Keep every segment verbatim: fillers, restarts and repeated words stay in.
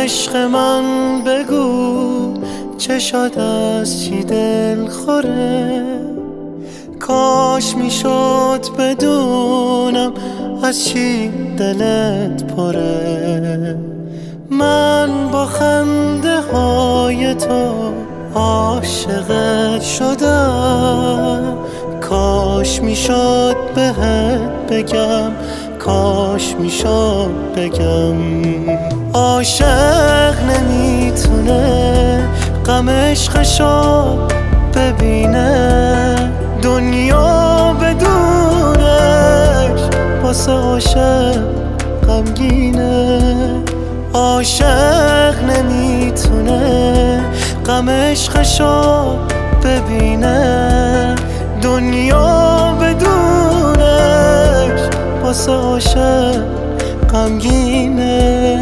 عشق من بگو چه شد از چی دل خوره، کاش میشد بدونم از چی دلت پره. من با خنده های تو عاشقت شدم، کاش میشد بهت بگم، کاش میشد بگم. عاشق نمیتونه غم عشقشو ببینه، دنیا بدونش واسه عاشق غمگینه. عاشق نمیتونه غم عشقشو ببینه، دنیا بدونش واسه عاشق غمگینه.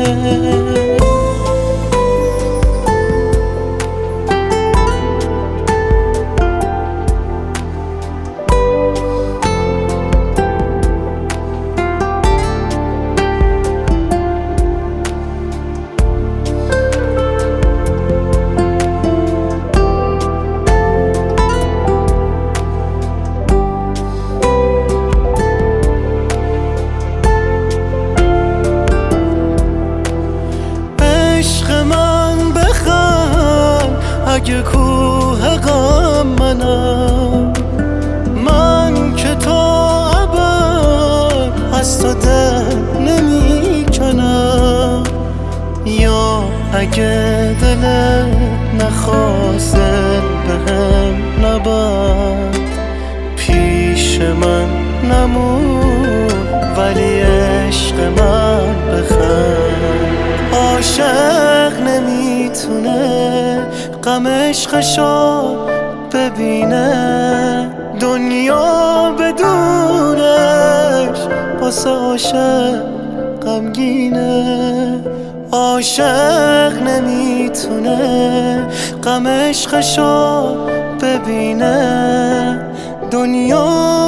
اگه کوه غم منم، من که تا ابد از تو دل نمی کنم. یا اگه دلت نخواست بهم نبود، پیش من نمون ولی عشق من بخند. عاشق نمیتونه غم عشقشو ببینه، دنیا بدونش واسه عاشق غمگینه. عاشق نمیتونه غم عشقشو ببینه، دنیا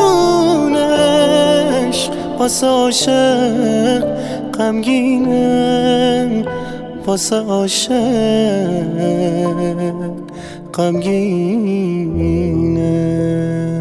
بدونش واسه عاشق غمگینه، واسه عاشق غمگینه.